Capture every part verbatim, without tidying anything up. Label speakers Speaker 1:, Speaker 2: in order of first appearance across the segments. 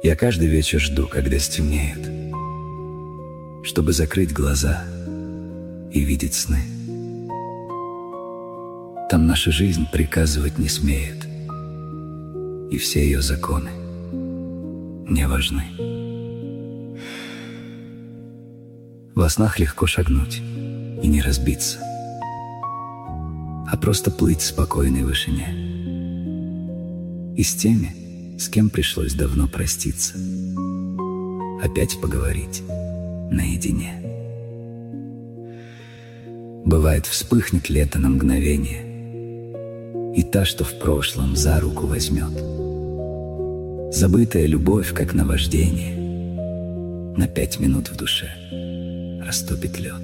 Speaker 1: Я каждый вечер жду, когда стемнеет, чтобы закрыть глаза и видеть сны. Там наша жизнь приказывать не смеет, и все ее законы не важны. Во снах легко шагнуть и не разбиться, а просто плыть в спокойной вышине. И с теми, с кем пришлось давно проститься, опять поговорить наедине. Бывает, вспыхнет лето на мгновение, и та, что в прошлом, за руку возьмет. Забытая любовь, как наваждение, на пять минут в душе растопит лед.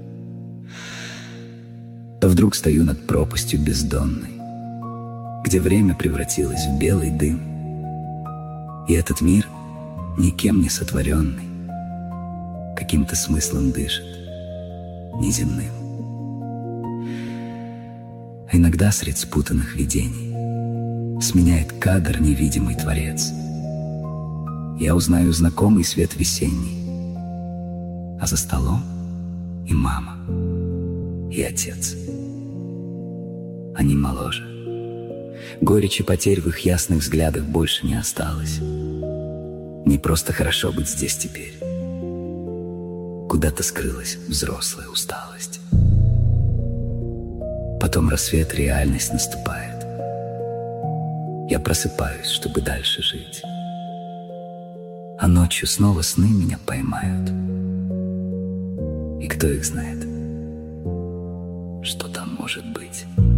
Speaker 1: То вдруг стою над пропастью бездонной, где время превратилось в белый дым, и этот мир, никем не сотворенный, каким-то смыслом дышит, неземным. А иногда средь спутанных видений сменяет кадр невидимый творец. Я узнаю знакомый свет весенний, а за столом и мама, и отец. Они моложе. Горечи потерь в их ясных взглядах больше не осталось. Не просто хорошо быть здесь теперь. Куда-то скрылась взрослая усталость. Потом рассвет, реальность наступает. Я просыпаюсь, чтобы дальше жить. А ночью снова сны меня поймают. И кто их знает, что там может быть.